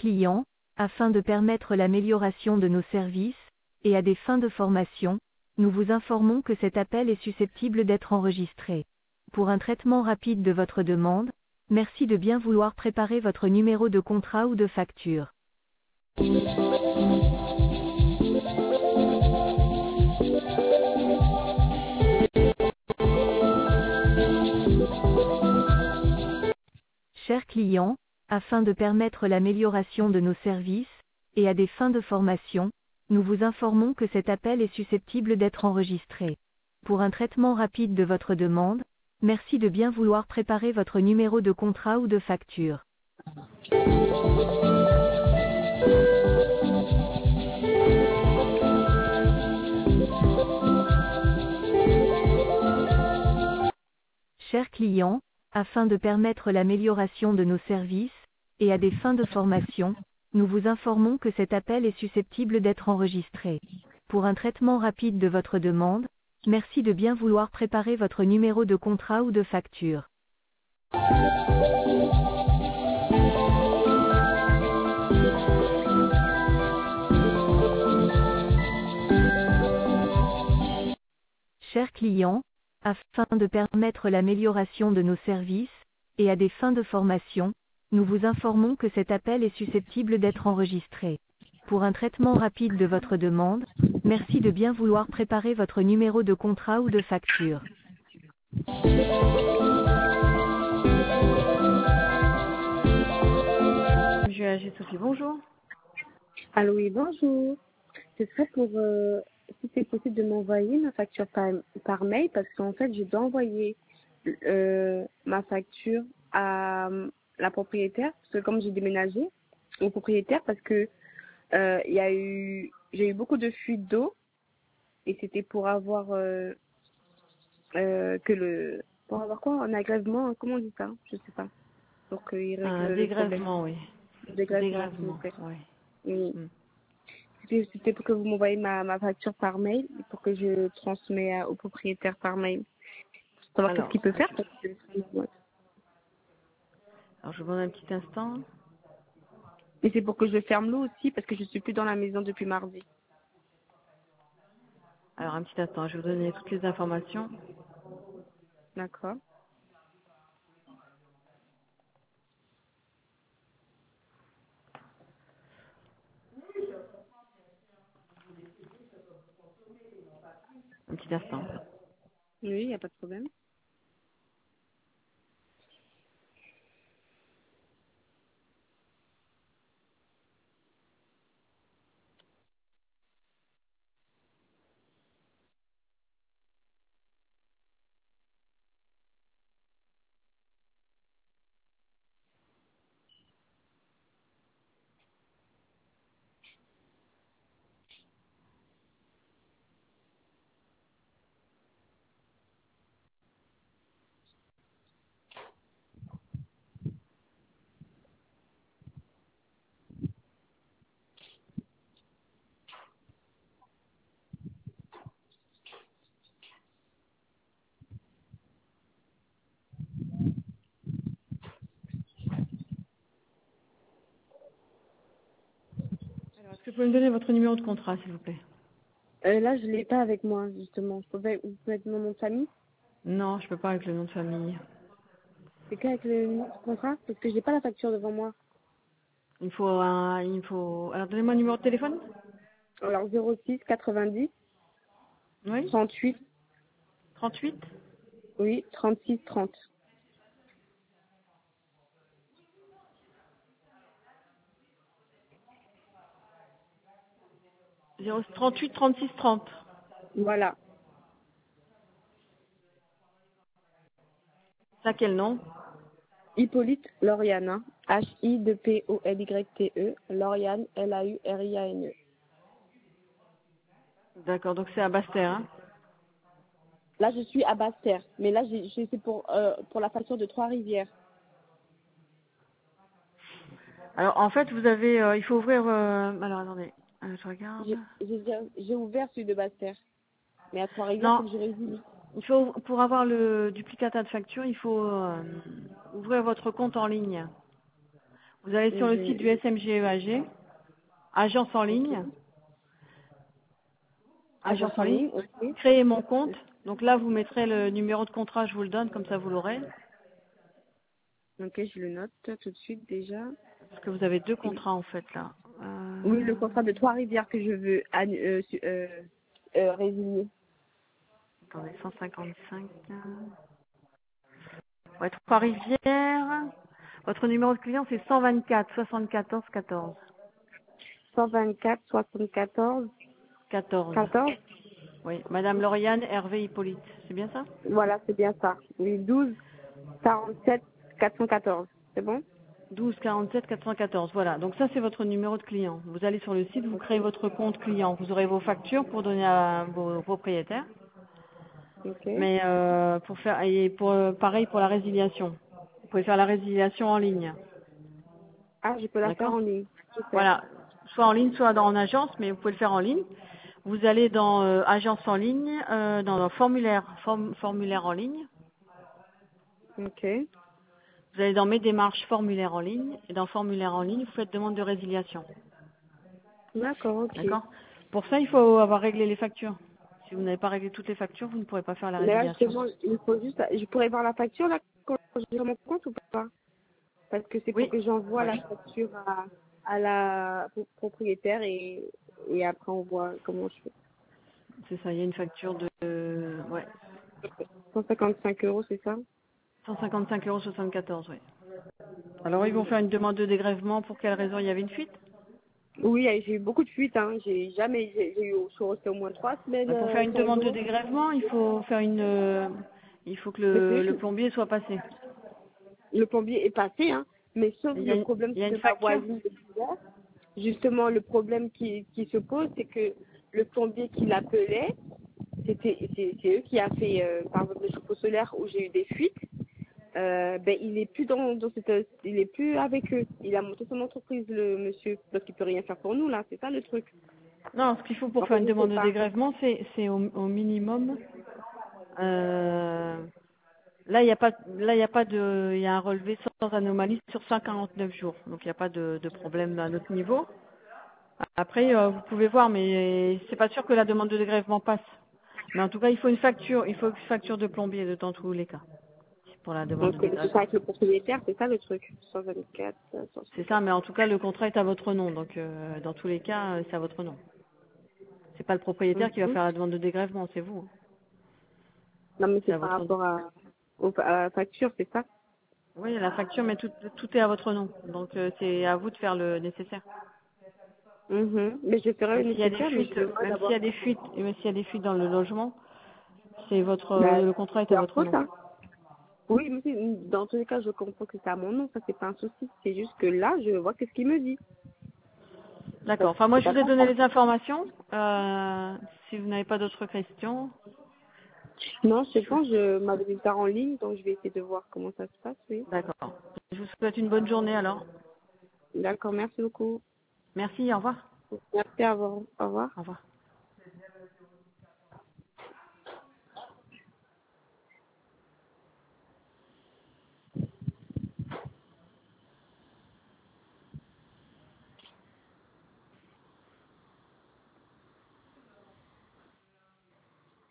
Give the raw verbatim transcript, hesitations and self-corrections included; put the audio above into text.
client, afin de permettre l'amélioration de nos services, et à des fins de formation, nous vous informons que cet appel est susceptible d'être enregistré. Pour un traitement rapide de votre demande, merci de bien vouloir préparer votre numéro de contrat ou de facture. Chers clients, afin de permettre l'amélioration de nos services, et à des fins de formation, nous vous informons que cet appel est susceptible d'être enregistré. Pour un traitement rapide de votre demande, merci de bien vouloir préparer votre numéro de contrat ou de facture. Chers clients, afin de permettre l'amélioration de nos services, et à des fins de formation, nous vous informons que cet appel est susceptible d'être enregistré. Pour un traitement rapide de votre demande, merci de bien vouloir préparer votre numéro de contrat ou de facture. Chers clients, afin de permettre l'amélioration de nos services, et à des fins de formation, nous vous informons que cet appel est susceptible d'être enregistré. Pour un traitement rapide de votre demande, merci de bien vouloir préparer votre numéro de contrat ou de facture. Je A G Sophie, bonjour. Allô, oui, bonjour. Ce serait pour, euh, si c'est possible, de m'envoyer ma facture par, par mail, parce qu'en fait, je dois envoyer euh, ma facture à euh, la propriétaire, parce que comme j'ai déménagé, au propriétaire, parce que euh, il y a eu, j'ai eu beaucoup de fuites d'eau, et c'était pour avoir euh, euh, que le, pour avoir quoi, un agrèvement, comment on dit ça, je sais pas, pour qu'il règle Un le problème. dégrèvement, oui. Dégrèvement, s'il vous Dégrèvement, plaît. oui. Oui. Mm. C'était c'était pour que vous m'envoyiez ma, ma facture par mail, pour que je transmets à- au propriétaire par mail. Pour savoir qu'est-ce Alors, qu'il peut faire. je, Parce que alors, je vous demande un petit instant. Et c'est pour que je ferme l'eau aussi, parce que je suis plus dans la maison depuis mardi. Alors, un petit instant, je vais vous donner toutes les informations. D'accord. Un petit instant. Oui, il n'y a pas de problème. Alors, est-ce que vous pouvez me donner votre numéro de contrat, s'il vous plaît? Euh, là, je l'ai pas avec moi, justement. Vous pouvez, vous pouvez mettre mon nom de famille. Non, je peux pas avec le nom de famille. C'est qu'avec le numéro de contrat, parce que j'ai pas la facture devant moi. Il faut un, il faut, alors donnez-moi le numéro de téléphone. Alors, zéro six quatre-vingt-dix Oui. trente-huit, trente-huit. oui, trente-six trente. zéro trente-huit trente-six trente. Voilà. C'est à quel nom? Hippolyte Lauriane, hein. H I P O L Y T E, Lauriane, L A U R I A N E. D'accord, donc c'est à Basse-Terre, hein? Là, je suis à Basse-Terre, mais là, j'ai, j'ai- c'est pour, euh, pour la facture de Trois-Rivières. Alors, en fait, vous avez, euh, il faut ouvrir, euh, alors attendez, euh, je regarde. J'ai, j'ai, j'ai ouvert celui de Basse-Terre, mais à Trois-Rivières, il Non, faut que je résilie. il faut, pour avoir le duplicata de facture, il faut euh, ouvrir votre compte en ligne. Vous allez sur le site du S M G E A G, agence en ligne, agence en ligne, ok. créer mon compte. Donc là, vous mettrez le numéro de contrat, je vous le donne, comme ça vous l'aurez. Ok, je le note tout de suite déjà. Parce que vous avez deux contrats en fait là. Euh... Oui, le contrat de Trois-Rivières que je veux annu- euh, su- euh, euh, résilier. Attendez, cent cinquante-cinq. Ouais, Trois-Rivières. Votre numéro de client, c'est cent vingt-quatre soixante-quatorze quatorze. cent vingt-quatre soixante-quatorze quatorze. quatorze. Oui, Madame Lauriane Hervé Hippolyte. C'est bien ça? Voilà, c'est bien ça. Oui, douze quarante-sept quatre cent quatorze. C'est bon? douze quarante-sept quatre cent quatorze. Voilà. Donc ça, c'est votre numéro de client. Vous allez sur le site, vous créez votre compte client. Vous aurez vos factures pour donner à vos propriétaires. Ok. Mais euh, pour faire, et pour, pareil pour la résiliation. Vous pouvez faire la résiliation en ligne. Ah, je peux la faire D'accord? en ligne. Super. Voilà. Soit en ligne, soit dans, en agence, mais vous pouvez le faire en ligne. Vous allez dans euh, agence en ligne, euh, dans le formulaire, form- formulaire en ligne. Ok. Vous allez dans mes démarches formulaire en ligne. Et dans formulaire en ligne, vous faites demande de résiliation. D'accord, ok. D'accord? Pour ça, il faut avoir réglé les factures. Si vous n'avez pas réglé toutes les factures, vous ne pourrez pas faire la Là, résiliation. justement, il faut juste, je pourrais voir la facture là quand j'ai mon compte ou pas? Parce que c'est pour Oui. que j'envoie Ouais. la facture à, à la pro- propriétaire et, et après on voit comment je fais. C'est ça, il y a une facture de euh, ouais, cent cinquante-cinq euros, c'est ça? cent cinquante-cinq euros soixante-quatorze, oui. Alors ils vont faire une demande de dégrèvement. Pour quelle raison? Il y avait une fuite? Oui, j'ai eu beaucoup de fuites, hein. J'ai jamais, j'ai j'ai eu, je suis restée au moins trois semaines Bah, pour faire euh, une sans demande de eau. dégrèvement, il faut faire une euh, il faut que Mais le, c'est le juste, plombier soit passé. le plombier est passé, hein. Mais sauf Il y a le une, problème il y a une de ma facture? voisine de l'hiver. Justement, le problème qui, qui se pose, c'est que le plombier qui l'appelait, c'était, c'est, c'est eux qui a fait, euh, par exemple, le chauffe-eau solaire où j'ai eu des fuites. Euh, ben il est plus dans, dans cette, il est plus avec eux. Il a monté son entreprise, le monsieur, donc il peut rien faire pour nous là. C'est ça le truc. Non, ce qu'il faut pour En faire fait, une je sais demande de pas. dégrèvement, c'est c'est au, au minimum. Euh, là, il n'y a pas là il y a pas de il y a un relevé sans anomalie sur cent quarante-neuf jours. Donc il n'y a pas de, de problème à notre niveau. Après, euh, vous pouvez voir, mais c'est pas sûr que la demande de dégrèvement passe. Mais en tout cas, il faut une facture, il faut une facture de plombier de- dans tous les cas pour la demande Donc de c'est ça dégrèvement. avec le propriétaire, c'est ça le truc. cent vingt-quatre, cent C'est ça, soixante-quatre. mais en tout cas, le contrat est à votre nom, donc euh, dans tous les cas, euh, c'est à votre nom. C'est pas le propriétaire qui va Mhm. faire la demande de dégrèvement, c'est vous. Non mais C'est c'est à par votre nom. rapport à, au- à la facture, c'est ça. Oui, la facture, mais tout, tout est à votre nom, donc euh, c'est à vous de faire le nécessaire. Mhm. Mais je ferai Même le s'il y a des nécessaire, mais je fuites, devrais même s'il y d'abord. a des fuites, même s'il y a des fuites dans le logement, c'est votre, Bah, euh, le contrat est c'est à un votre faux nom. ça. Oui, mais c'est- dans tous les cas, je comprends que c'est à mon nom, ça c'est pas un souci. C'est juste que là, je vois qu'est-ce qu'il me dit. D'accord. Parce que Enfin, moi, c'est je pas vous ai comme donné ça. les informations. Euh, si vous n'avez pas d'autres questions, Non, je je vous... pense, je m'avais dit ça en ligne, donc je vais essayer de voir comment ça se passe, oui. D'accord. Je vous souhaite une bonne journée alors. D'accord, merci beaucoup. Merci, au revoir. Merci, à vous. Au revoir. Au revoir.